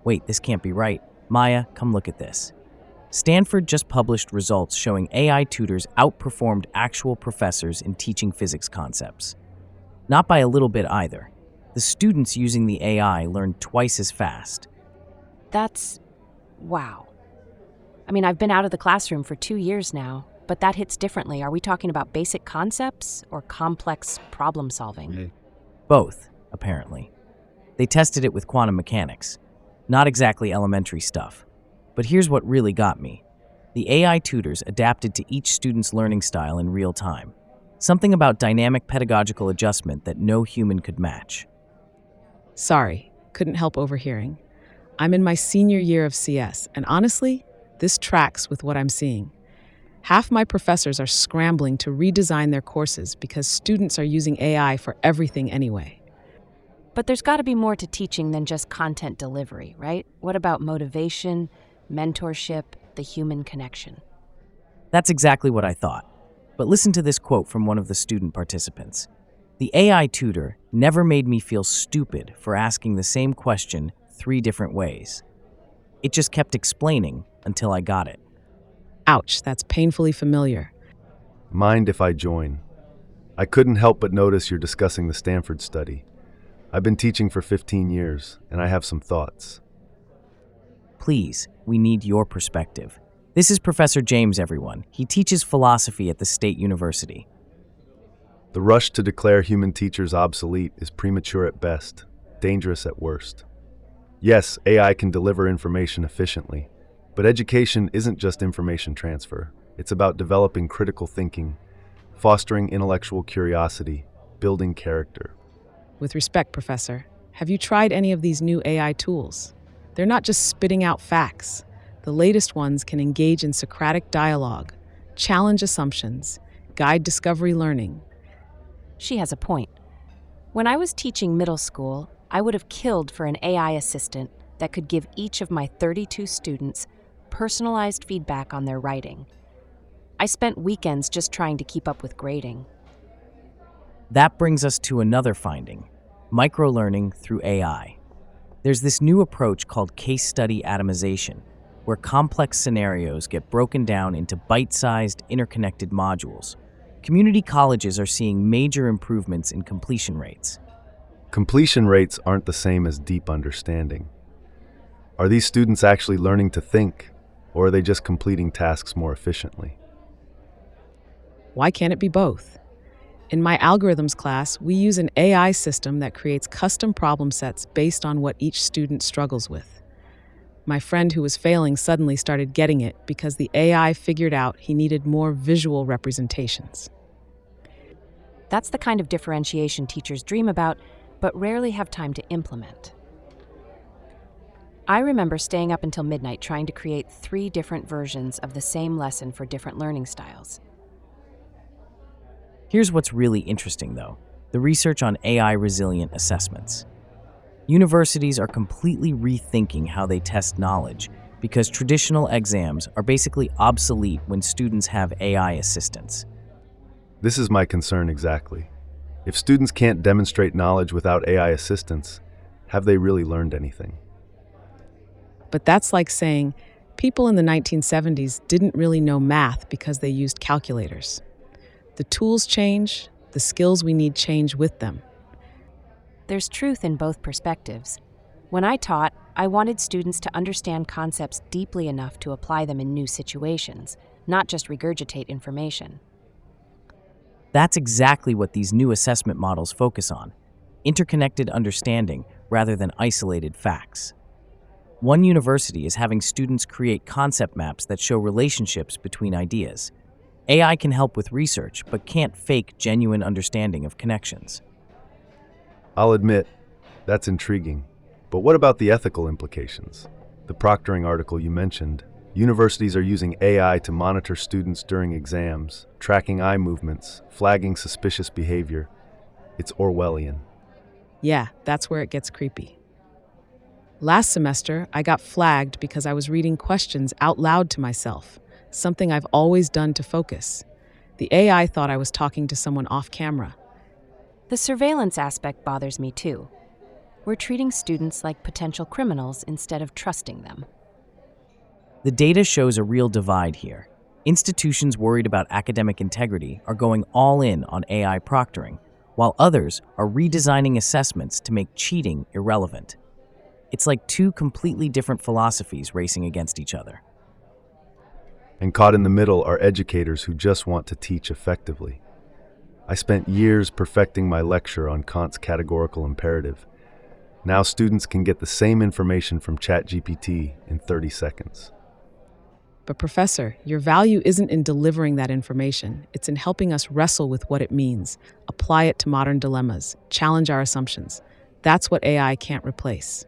Wait, this can't be right. Maya, come look at this. Stanford just published results showing AI tutors outperformed actual professors in teaching physics concepts. Not by a little bit either. The students using the AI learned twice as fast. That's... wow. I mean, I've been out of the classroom for 2 years now, but that hits differently. Are we talking about basic concepts or complex problem solving? Both, apparently. They tested it with quantum mechanics. Not exactly elementary stuff. But here's what really got me. The AI tutors adapted to each student's learning style in real time. Something about dynamic pedagogical adjustment that no human could match. Sorry, couldn't help overhearing. I'm in my senior year of CS, and honestly, this tracks with what I'm seeing. Half my professors are scrambling to redesign their courses because students are using AI for everything anyway. But there's got to be more to teaching than just content delivery, right? What about motivation, mentorship, the human connection? That's exactly what I thought. But listen to this quote from one of the student participants. The AI tutor never made me feel stupid for asking the same question 3 different ways. It just kept explaining until I got it. Ouch, that's painfully familiar. Mind if I join? I couldn't help but notice you're discussing the Stanford study. I've been teaching for 15 years, and I have some thoughts. Please, we need your perspective. This is Professor James, everyone. He teaches philosophy at the State University. The rush to declare human teachers obsolete is premature at best, dangerous at worst. Yes, AI can deliver information efficiently, but education isn't just information transfer. It's about developing critical thinking, fostering intellectual curiosity, building character. With respect, Professor, have you tried any of these new AI tools? They're not just spitting out facts. The latest ones can engage in Socratic dialogue, challenge assumptions, guide discovery learning. She has a point. When I was teaching middle school, I would have killed for an AI assistant that could give each of my 32 students personalized feedback on their writing. I spent weekends just trying to keep up with grading. That brings us to another finding, microlearning through AI. There's this new approach called case study atomization, where complex scenarios get broken down into bite-sized, interconnected modules. Community colleges are seeing major improvements in completion rates. Completion rates aren't the same as deep understanding. Are these students actually learning to think, or are they just completing tasks more efficiently? Why can't it be both? In my algorithms class, we use an AI system that creates custom problem sets based on what each student struggles with. My friend who was failing suddenly started getting it because the AI figured out he needed more visual representations. That's the kind of differentiation teachers dream about, but rarely have time to implement. I remember staying up until midnight trying to create 3 different versions of the same lesson for different learning styles. Here's what's really interesting, though, the research on AI-resilient assessments. Universities are completely rethinking how they test knowledge because traditional exams are basically obsolete when students have AI assistants. This is my concern exactly. If students can't demonstrate knowledge without AI assistance, have they really learned anything? But that's like saying people in the 1970s didn't really know math because they used calculators. The tools change, the skills we need change with them. There's truth in both perspectives. When I taught, I wanted students to understand concepts deeply enough to apply them in new situations, not just regurgitate information. That's exactly what these new assessment models focus on, interconnected understanding rather than isolated facts. One university is having students create concept maps that show relationships between ideas. AI can help with research, but can't fake genuine understanding of connections. I'll admit, that's intriguing. But what about the ethical implications? The proctoring article you mentioned, universities are using AI to monitor students during exams, tracking eye movements, flagging suspicious behavior. It's Orwellian. Yeah, that's where it gets creepy. Last semester, I got flagged because I was reading questions out loud to myself, something I've always done to focus. The AI thought I was talking to someone off camera. The surveillance aspect bothers me too. We're treating students like potential criminals instead of trusting them. The data shows a real divide here. Institutions worried about academic integrity are going all in on AI proctoring, while others are redesigning assessments to make cheating irrelevant. It's like two completely different philosophies racing against each other. And caught in the middle are educators who just want to teach effectively. I spent years perfecting my lecture on Kant's categorical imperative. Now students can get the same information from ChatGPT in 30 seconds. But Professor, your value isn't in delivering that information. It's in helping us wrestle with what it means, apply it to modern dilemmas, challenge our assumptions. That's what AI can't replace.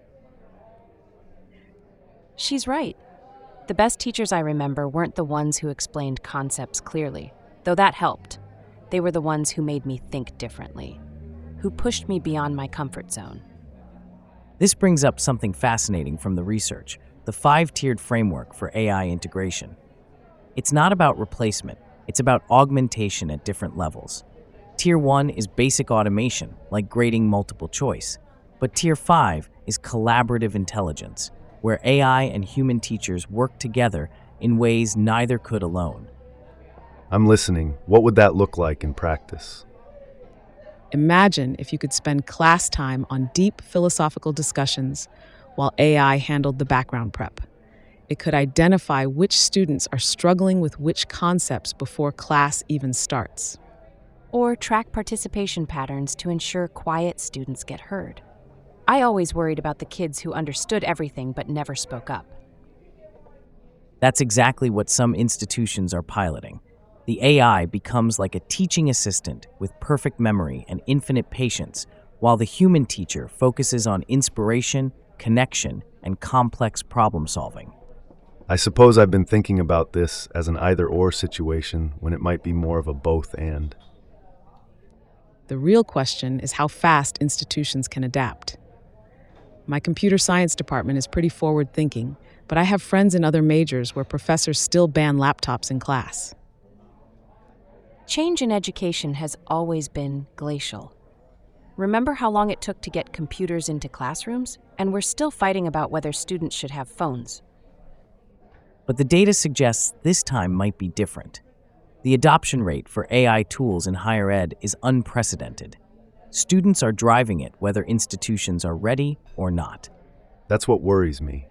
She's right. The best teachers I remember weren't the ones who explained concepts clearly, though that helped. They were the ones who made me think differently, who pushed me beyond my comfort zone. This brings up something fascinating from the research: the 5-tiered framework for AI integration. It's not about replacement, it's about augmentation at different levels. Tier 1 is basic automation, like grading multiple choice. But Tier 5 is collaborative intelligence, where AI and human teachers work together in ways neither could alone. I'm listening. What would that look like in practice? Imagine if you could spend class time on deep philosophical discussions while AI handled the background prep. It could identify which students are struggling with which concepts before class even starts. Or track participation patterns to ensure quiet students get heard. I always worried about the kids who understood everything but never spoke up. That's exactly what some institutions are piloting. The AI becomes like a teaching assistant with perfect memory and infinite patience, while the human teacher focuses on inspiration, connection, and complex problem solving. I suppose I've been thinking about this as an either-or situation when it might be more of a both-and. The real question is how fast institutions can adapt. My computer science department is pretty forward-thinking, but I have friends in other majors where professors still ban laptops in class. Change in education has always been glacial. Remember how long it took to get computers into classrooms? And we're still fighting about whether students should have phones. But the data suggests this time might be different. The adoption rate for AI tools in higher ed is unprecedented. Students are driving it whether institutions are ready or not. That's what worries me.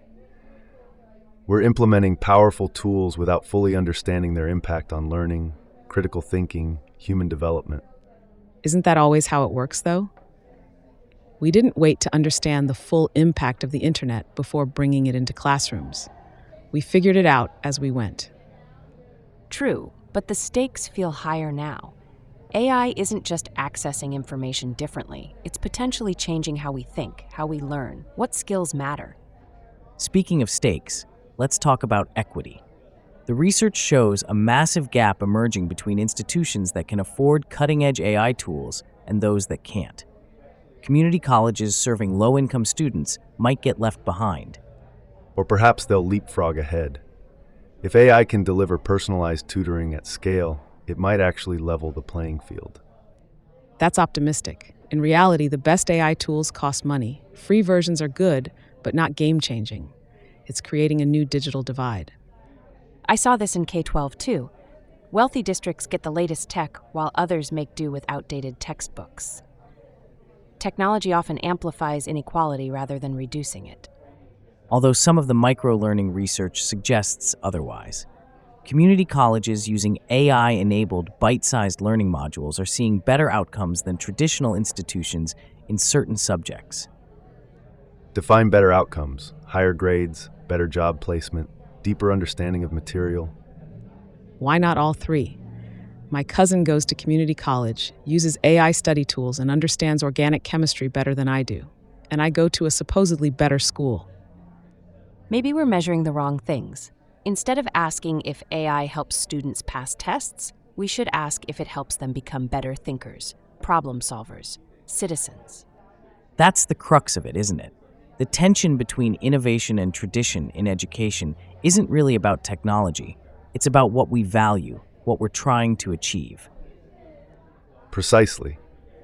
We're implementing powerful tools without fully understanding their impact on learning, critical thinking, human development. Isn't that always how it works, though? We didn't wait to understand the full impact of the internet before bringing it into classrooms. We figured it out as we went. True, but the stakes feel higher now. AI isn't just accessing information differently, it's potentially changing how we think, how we learn, what skills matter. Speaking of stakes, let's talk about equity. The research shows a massive gap emerging between institutions that can afford cutting-edge AI tools and those that can't. Community colleges serving low-income students might get left behind. Or perhaps they'll leapfrog ahead. If AI can deliver personalized tutoring at scale, it might actually level the playing field. That's optimistic. In reality, the best AI tools cost money. Free versions are good, but not game-changing. It's creating a new digital divide. I saw this in K-12 too. Wealthy districts get the latest tech while others make do with outdated textbooks. Technology often amplifies inequality rather than reducing it. Although some of the micro-learning research suggests otherwise. Community colleges using AI-enabled bite-sized learning modules are seeing better outcomes than traditional institutions in certain subjects. Define better outcomes: higher grades, better job placement, deeper understanding of material. Why not all three? My cousin goes to community college, uses AI study tools, and understands organic chemistry better than I do. And I go to a supposedly better school. Maybe we're measuring the wrong things. Instead of asking if AI helps students pass tests, we should ask if it helps them become better thinkers, problem solvers, citizens. That's the crux of it, isn't it? The tension between innovation and tradition in education isn't really about technology. It's about what we value, what we're trying to achieve. Precisely.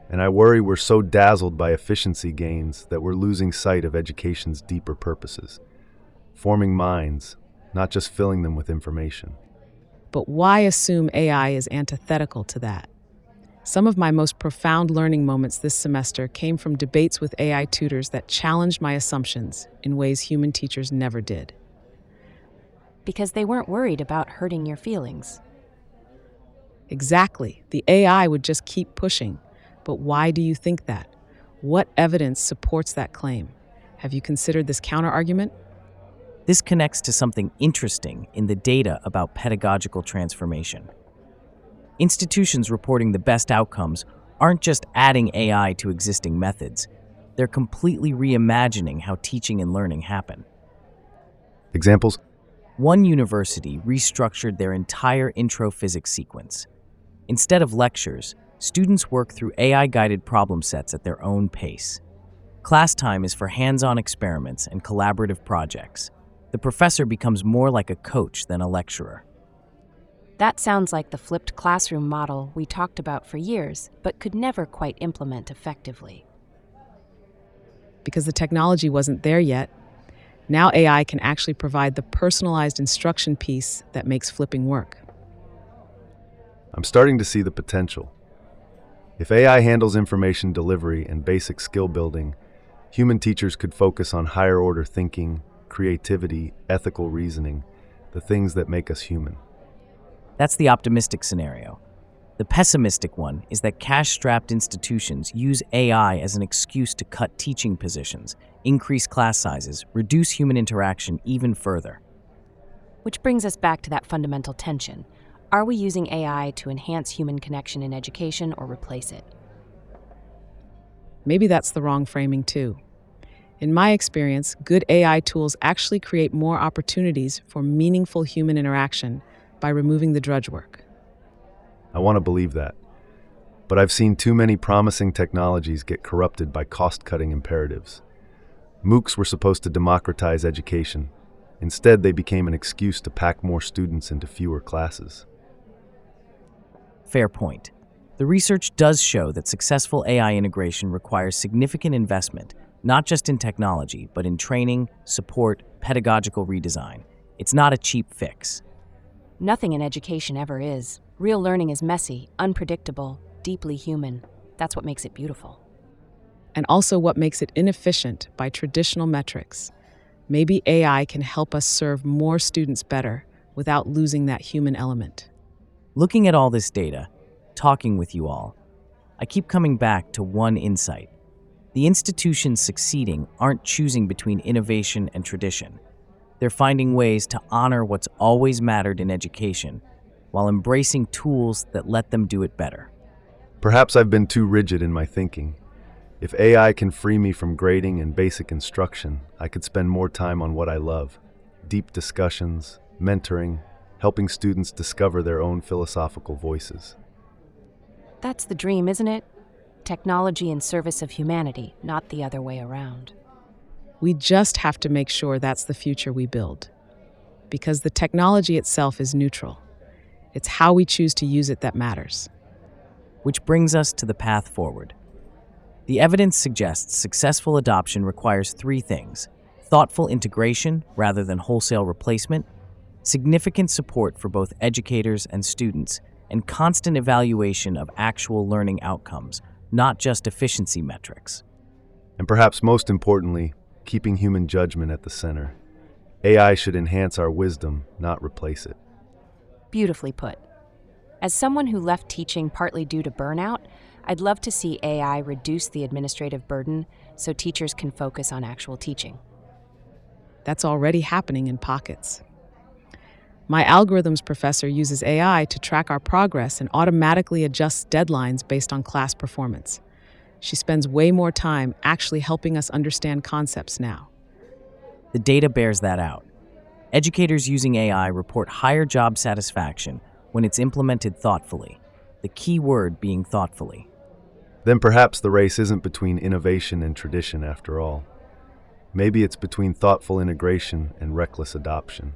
And I worry we're so dazzled by efficiency gains that we're losing sight of education's deeper purposes, forming minds, not just filling them with information. But why assume AI is antithetical to that? Some of my most profound learning moments this semester came from debates with AI tutors that challenged my assumptions in ways human teachers never did. Because they weren't worried about hurting your feelings. Exactly. The AI would just keep pushing. But why do you think that? What evidence supports that claim? Have you considered this counterargument? This connects to something interesting in the data about pedagogical transformation. Institutions reporting the best outcomes aren't just adding AI to existing methods, they're completely reimagining how teaching and learning happen. Examples? One university restructured their entire intro physics sequence. Instead of lectures, students work through AI-guided problem sets at their own pace. Class time is for hands-on experiments and collaborative projects. The professor becomes more like a coach than a lecturer. That sounds like the flipped classroom model we talked about for years, but could never quite implement effectively. Because the technology wasn't there yet, now AI can actually provide the personalized instruction piece that makes flipping work. I'm starting to see the potential. If AI handles information delivery and basic skill building, human teachers could focus on higher order thinking, creativity, ethical reasoning, the things that make us human. That's the optimistic scenario. The pessimistic one is that cash-strapped institutions use AI as an excuse to cut teaching positions, increase class sizes, reduce human interaction even further. Which brings us back to that fundamental tension. Are we using AI to enhance human connection in education or replace it? Maybe that's the wrong framing too. In my experience, good AI tools actually create more opportunities for meaningful human interaction by removing the drudge work. I want to believe that. But I've seen too many promising technologies get corrupted by cost-cutting imperatives. MOOCs were supposed to democratize education. Instead, they became an excuse to pack more students into fewer classes. Fair point. The research does show that successful AI integration requires significant investment, not just in technology, but in training, support, pedagogical redesign. It's not a cheap fix. Nothing in education ever is. Real learning is messy, unpredictable, deeply human. That's what makes it beautiful. And also what makes it inefficient by traditional metrics. Maybe AI can help us serve more students better without losing that human element. Looking at all this data, talking with you all, I keep coming back to one insight. The institutions succeeding aren't choosing between innovation and tradition. They're finding ways to honor what's always mattered in education while embracing tools that let them do it better. Perhaps I've been too rigid in my thinking. If AI can free me from grading and basic instruction, I could spend more time on what I love: deep discussions, mentoring, helping students discover their own philosophical voices. That's the dream, isn't it? Technology in service of humanity, not the other way around. We just have to make sure that's the future we build. Because the technology itself is neutral. It's how we choose to use it that matters. Which brings us to the path forward. The evidence suggests successful adoption requires three things: thoughtful integration rather than wholesale replacement, significant support for both educators and students, and constant evaluation of actual learning outcomes, not just efficiency metrics. And perhaps most importantly, keeping human judgment at the center. AI should enhance our wisdom, not replace it. Beautifully put. As someone who left teaching partly due to burnout, I'd love to see AI reduce the administrative burden so teachers can focus on actual teaching. That's already happening in pockets. My algorithms professor uses AI to track our progress and automatically adjusts deadlines based on class performance. She spends way more time actually helping us understand concepts now. The data bears that out. Educators using AI report higher job satisfaction when it's implemented thoughtfully, the key word being thoughtfully. Then perhaps the race isn't between innovation and tradition after all. Maybe it's between thoughtful integration and reckless adoption.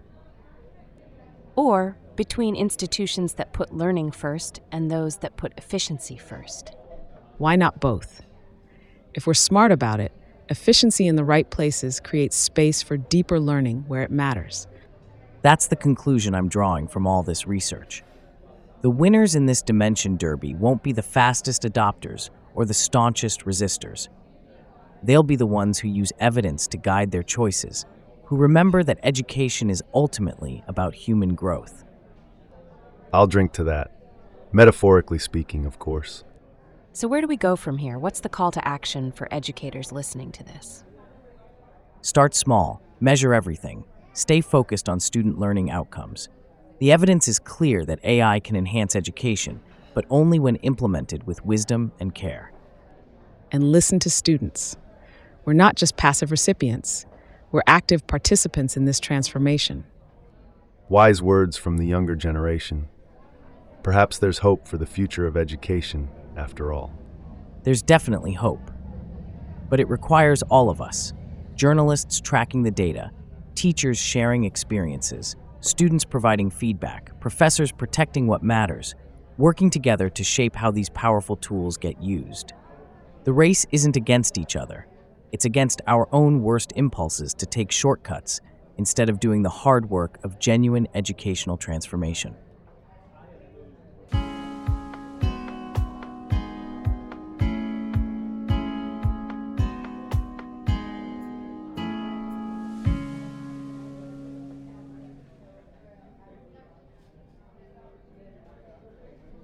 Or between institutions that put learning first and those that put efficiency first. Why not both? If we're smart about it, efficiency in the right places creates space for deeper learning where it matters. That's the conclusion I'm drawing from all this research. The winners in this dimension derby won't be the fastest adopters or the staunchest resistors. They'll be the ones who use evidence to guide their choices, who remember that education is ultimately about human growth. I'll drink to that. Metaphorically speaking, of course. So where do we go from here? What's the call to action for educators listening to this? Start small, measure everything, stay focused on student learning outcomes. The evidence is clear that AI can enhance education, but only when implemented with wisdom and care. And listen to students. We're not just passive recipients, we're active participants in this transformation. Wise words from the younger generation. Perhaps there's hope for the future of education, after all. There's definitely hope. But it requires all of us, journalists tracking the data, teachers sharing experiences, students providing feedback, professors protecting what matters, working together to shape how these powerful tools get used. The race isn't against each other. It's against our own worst impulses to take shortcuts instead of doing the hard work of genuine educational transformation.